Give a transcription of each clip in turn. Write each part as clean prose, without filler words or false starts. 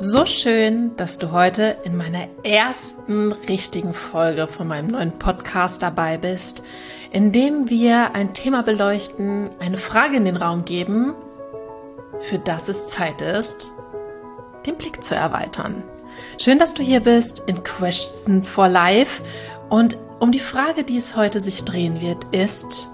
So schön, dass du heute in meiner ersten richtigen Folge von meinem neuen Podcast dabei bist, in dem wir ein Thema beleuchten, eine Frage in den Raum geben, für das es Zeit ist, den Blick zu erweitern. Schön, dass du hier bist in Question for Life, und um die Frage, die es heute sich drehen wird, ist: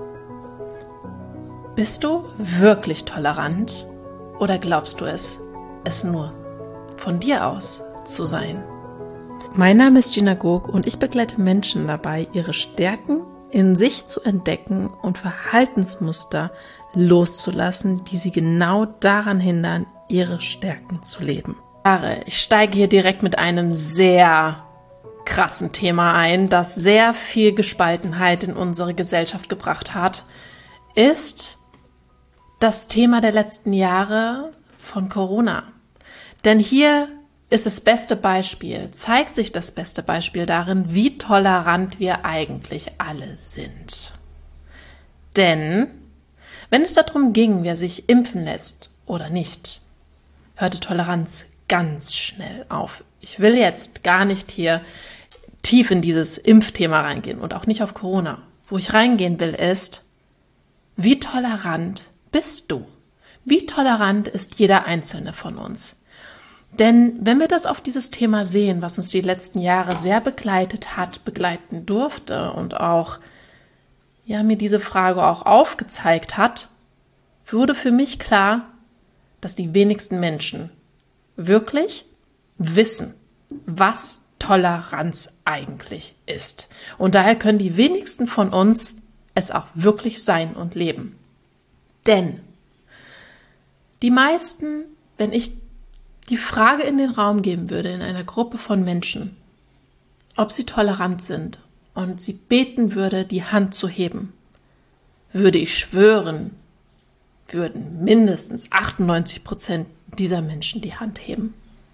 Bist du wirklich tolerant oder glaubst du es nur von dir aus zu sein? Mein Name ist Gina Gog und ich begleite Menschen dabei, ihre Stärken in sich zu entdecken und Verhaltensmuster loszulassen, die sie genau daran hindern, ihre Stärken zu leben. Ich steige hier direkt mit einem sehr krassen Thema ein, das sehr viel Gespaltenheit in unsere Gesellschaft gebracht hat, ist das Thema der letzten Jahre von Corona. Denn hier ist das beste Beispiel, zeigt sich das beste Beispiel darin, wie tolerant wir eigentlich alle sind. Denn wenn es darum ging, wer sich impfen lässt oder nicht, hörte Toleranz ganz schnell auf. Ich will jetzt gar nicht hier tief in dieses Impfthema reingehen und auch nicht auf Corona. Wo ich reingehen will, ist: Wie tolerant bist du? Wie tolerant ist jeder Einzelne von uns? Denn wenn wir das auf dieses Thema sehen, was uns die letzten Jahre sehr begleitet hat, begleiten durfte und auch mir diese Frage auch aufgezeigt hat, wurde für mich klar, dass die wenigsten Menschen wirklich wissen, was Toleranz eigentlich ist. Und daher können die wenigsten von uns es auch wirklich sein und leben. Denn die meisten, wenn ich die Frage in den Raum geben würde in einer Gruppe von Menschen, ob sie tolerant sind, und sie beten würde, die Hand zu heben, würde ich schwören, würden mindestens 98% dieser Menschen die Hand heben.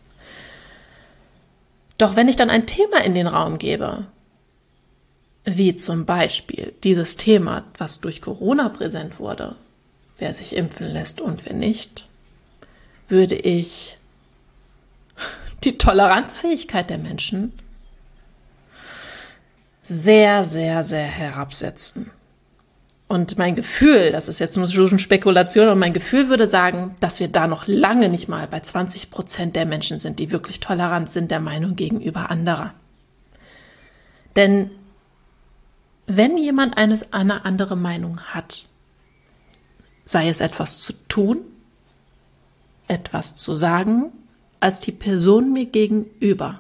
Doch wenn ich dann ein Thema in den Raum gebe, wie zum Beispiel dieses Thema, was durch Corona präsent wurde, wer sich impfen lässt und wer nicht, würde ich die Toleranzfähigkeit der Menschen sehr, sehr, sehr herabsetzen. Und mein Gefühl, das ist jetzt nur schon Spekulation, und mein Gefühl würde sagen, dass wir da noch lange nicht mal bei 20% der Menschen sind, die wirklich tolerant sind der Meinung gegenüber anderer. Denn wenn jemand eine andere Meinung hat, sei es etwas zu tun, etwas zu sagen, als die Person mir gegenüber,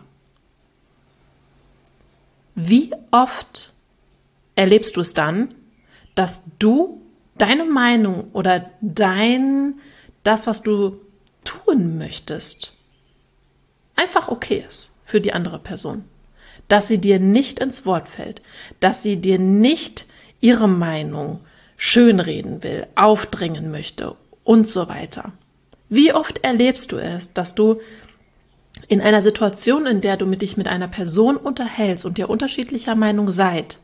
wie oft erlebst du es dann, dass du deine Meinung oder das, was du tun möchtest, einfach okay ist für die andere Person, dass sie dir nicht ins Wort fällt, dass sie dir nicht ihre Meinung schönreden will, aufdrängen möchte und so weiter. Wie oft erlebst du es, dass du in einer Situation, in der du dich mit einer Person unterhältst und ihr unterschiedlicher Meinung seid,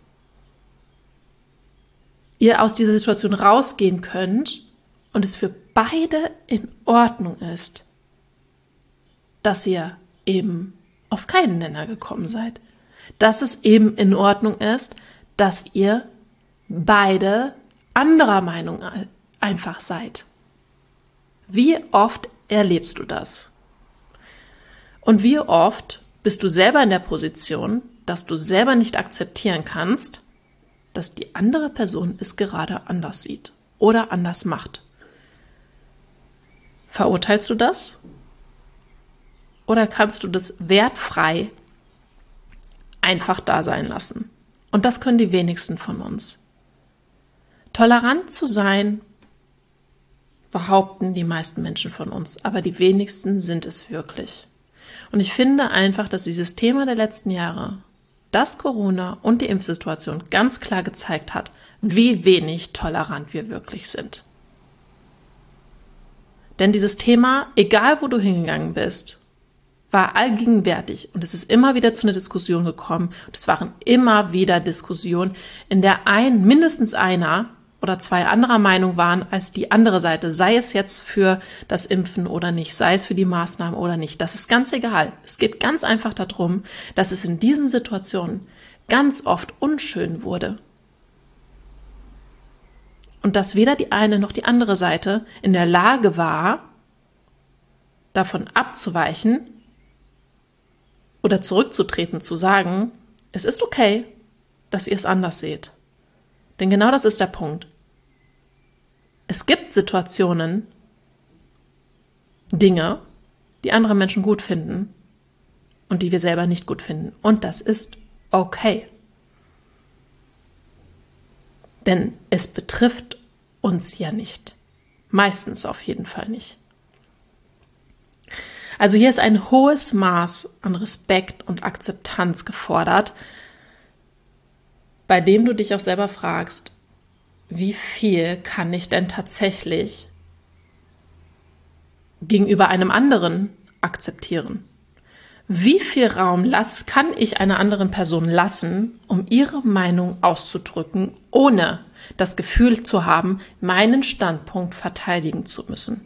ihr aus dieser Situation rausgehen könnt und es für beide in Ordnung ist, dass ihr eben auf keinen Nenner gekommen seid. Dass es eben in Ordnung ist, dass ihr beide anderer Meinung einfach seid. Wie oft erlebst du das? Und wie oft bist du selber in der Position, dass du selber nicht akzeptieren kannst, dass die andere Person es gerade anders sieht oder anders macht? Verurteilst du das? Oder kannst du das wertfrei einfach da sein lassen? Und das können die wenigsten von uns. Tolerant zu sein, behaupten die meisten Menschen von uns, aber die wenigsten sind es wirklich. Und ich finde einfach, dass dieses Thema der letzten Jahre, das Corona und die Impfsituation ganz klar gezeigt hat, wie wenig tolerant wir wirklich sind. Denn dieses Thema, egal wo du hingegangen bist, war allgegenwärtig und es ist immer wieder zu einer Diskussion gekommen. Und es waren immer wieder Diskussionen, in der mindestens einer oder zwei anderer Meinung waren als die andere Seite, sei es jetzt für das Impfen oder nicht, sei es für die Maßnahmen oder nicht, das ist ganz egal. Es geht ganz einfach darum, dass es in diesen Situationen ganz oft unschön wurde. Und dass weder die eine noch die andere Seite in der Lage war, davon abzuweichen oder zurückzutreten, zu sagen, es ist okay, dass ihr es anders seht. Denn genau das ist der Punkt. Es gibt Situationen, Dinge, die andere Menschen gut finden und die wir selber nicht gut finden. Und das ist okay. Denn es betrifft uns ja nicht. Meistens auf jeden Fall nicht. Also hier ist ein hohes Maß an Respekt und Akzeptanz gefordert, bei dem du dich auch selber fragst, wie viel kann ich denn tatsächlich gegenüber einem anderen akzeptieren? Wie viel Raum kann ich einer anderen Person lassen, um ihre Meinung auszudrücken, ohne das Gefühl zu haben, meinen Standpunkt verteidigen zu müssen?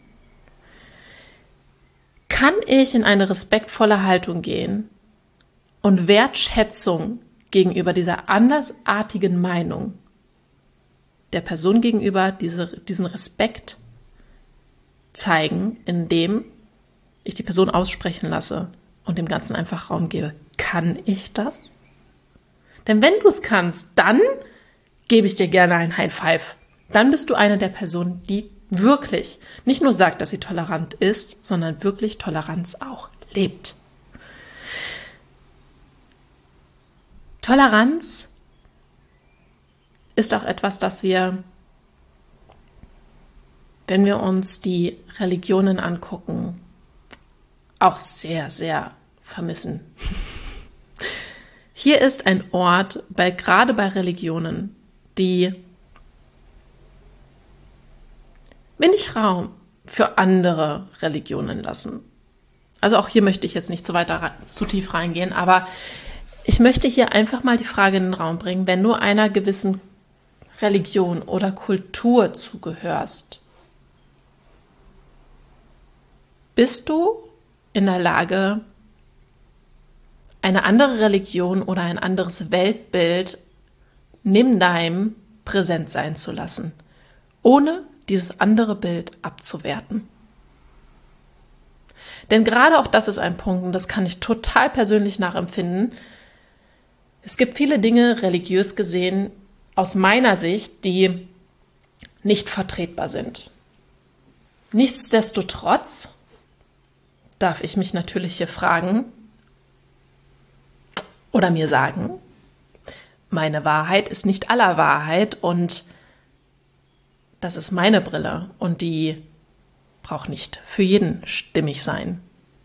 Kann ich in eine respektvolle Haltung gehen und Wertschätzung gegenüber dieser andersartigen Meinung der Person gegenüber diesen Respekt zeigen, indem ich die Person aussprechen lasse und dem Ganzen einfach Raum gebe? Kann ich das? Denn wenn du es kannst, dann gebe ich dir gerne ein High Five. Dann bist du eine der Personen, die wirklich nicht nur sagt, dass sie tolerant ist, sondern wirklich Toleranz auch lebt. Toleranz ist auch etwas, das wir, wenn wir uns die Religionen angucken, auch sehr, sehr vermissen. Hier ist ein Ort, gerade bei Religionen, die wenig Raum für andere Religionen lassen. Also auch hier möchte ich jetzt nicht zu tief reingehen, aber ich möchte hier einfach mal die Frage in den Raum bringen, wenn du einer gewissen Religion oder Kultur zugehörst, bist du in der Lage, eine andere Religion oder ein anderes Weltbild neben deinem präsent sein zu lassen, ohne dieses andere Bild abzuwerten? Denn gerade auch das ist ein Punkt, und das kann ich total persönlich nachempfinden. Es gibt viele Dinge, religiös gesehen, aus meiner Sicht, die nicht vertretbar sind. Nichtsdestotrotz darf ich mich natürlich hier fragen oder mir sagen, meine Wahrheit ist nicht aller Wahrheit und das ist meine Brille und die braucht nicht für jeden stimmig sein.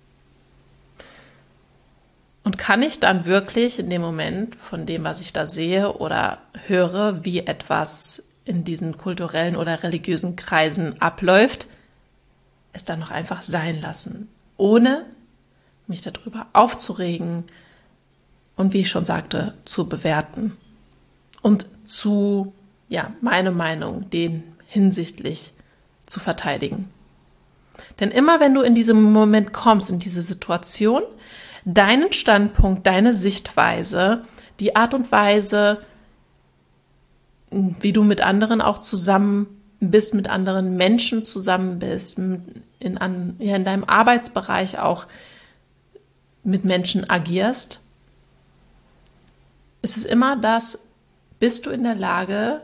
Und kann ich dann wirklich in dem Moment von dem, was ich da sehe oder höre, wie etwas in diesen kulturellen oder religiösen Kreisen abläuft, es dann noch einfach sein lassen, ohne mich darüber aufzuregen und, wie ich schon sagte, zu bewerten und meine Meinung den hinsichtlich zu verteidigen. Denn immer wenn du in diesem Moment kommst, in diese Situation, deinen Standpunkt, deine Sichtweise, die Art und Weise, wie du mit anderen auch zusammen bist, mit anderen Menschen zusammen bist, in deinem Arbeitsbereich auch mit Menschen agierst, ist es immer das, bist du in der Lage,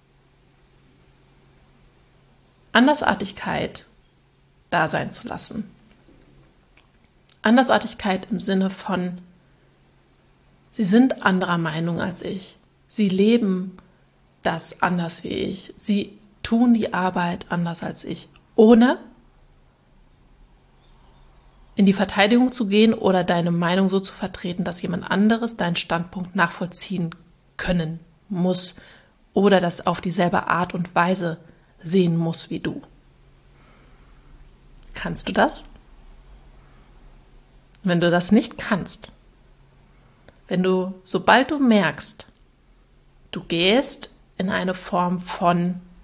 Andersartigkeit da sein zu lassen. Andersartigkeit im Sinne von, sie sind anderer Meinung als ich. Sie leben das anders wie ich. Sie tun die Arbeit anders als ich, ohne in die Verteidigung zu gehen oder deine Meinung so zu vertreten, dass jemand anderes deinen Standpunkt nachvollziehen können muss oder das auf dieselbe Art und Weise sehen muss wie du. Kannst du das? Wenn du das nicht kannst, sobald du merkst, du gehst in eine Form von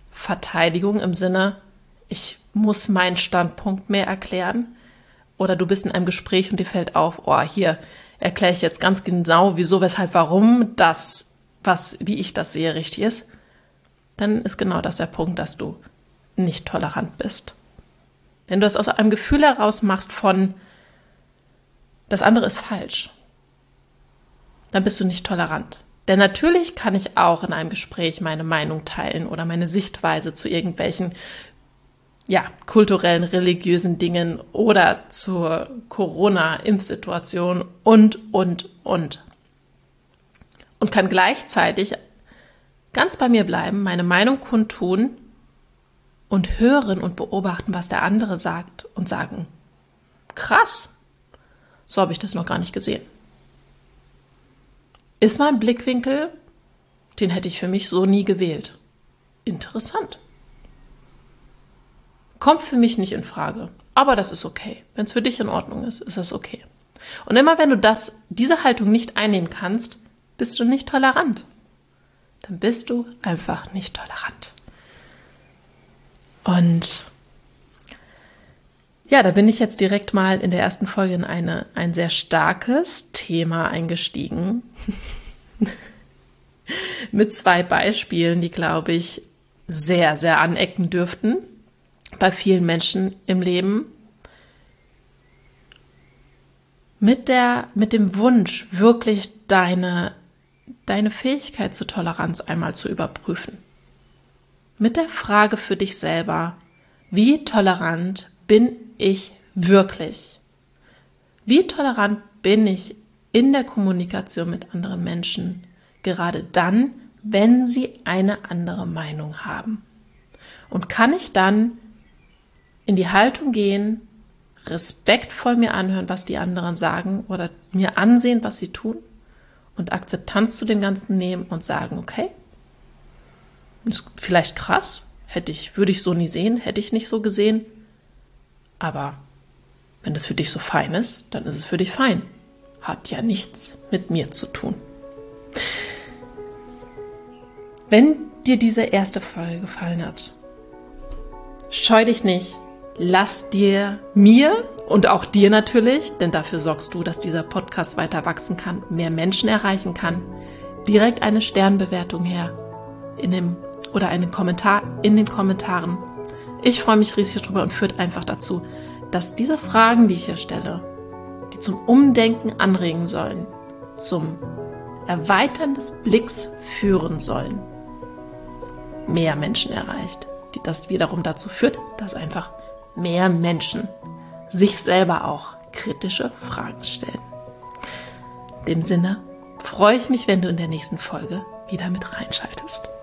Verteidigung im Sinne, ich muss meinen Standpunkt mehr erklären. Oder du bist in einem Gespräch und dir fällt auf, hier erkläre ich jetzt ganz genau, wieso, weshalb, warum das, wie ich das sehe, richtig ist. Dann ist genau das der Punkt, dass du nicht tolerant bist. Wenn du das aus einem Gefühl heraus machst von, das andere ist falsch, dann bist du nicht tolerant. Denn natürlich kann ich auch in einem Gespräch meine Meinung teilen oder meine Sichtweise zu irgendwelchen kulturellen, religiösen Dingen oder zur Corona-Impfsituation und. Und kann gleichzeitig ganz bei mir bleiben, meine Meinung kundtun und hören und beobachten, was der andere sagt und sagen, krass, so habe ich das noch gar nicht gesehen. Ist mein Blickwinkel, den hätte ich für mich so nie gewählt. Interessant. Kommt für mich nicht in Frage, aber das ist okay. Wenn es für dich in Ordnung ist, ist das okay. Und immer wenn du diese Haltung nicht einnehmen kannst, bist du nicht tolerant. Dann bist du einfach nicht tolerant. Und da bin ich jetzt direkt mal in der ersten Folge in ein sehr starkes Thema eingestiegen. Mit 2 Beispielen, die, glaube ich, sehr, sehr anecken dürften bei vielen Menschen im Leben. Mit dem Wunsch, wirklich deine Fähigkeit zur Toleranz einmal zu überprüfen. Mit der Frage für dich selber, wie tolerant bin ich wirklich? Wie tolerant bin ich in der Kommunikation mit anderen Menschen, gerade dann, wenn sie eine andere Meinung haben? Und kann ich dann in die Haltung gehen, respektvoll mir anhören, was die anderen sagen oder mir ansehen, was sie tun und Akzeptanz zu dem Ganzen nehmen und sagen, okay, ist vielleicht krass, würde ich so nie sehen, hätte ich nicht so gesehen, aber wenn das für dich so fein ist, dann ist es für dich fein. Hat ja nichts mit mir zu tun. Wenn dir diese erste Folge gefallen hat, scheu dich nicht, lass mir und auch dir natürlich, denn dafür sorgst du, dass dieser Podcast weiter wachsen kann, mehr Menschen erreichen kann, direkt eine Sternbewertung her oder einen Kommentar in den Kommentaren. Ich freue mich riesig drüber und führt einfach dazu, dass diese Fragen, die ich hier stelle, die zum Umdenken anregen sollen, zum Erweitern des Blicks führen sollen, mehr Menschen erreicht, die das wiederum dazu führt, dass einfach mehr Menschen sich selber auch kritische Fragen stellen. In dem Sinne freue ich mich, wenn du in der nächsten Folge wieder mit reinschaltest.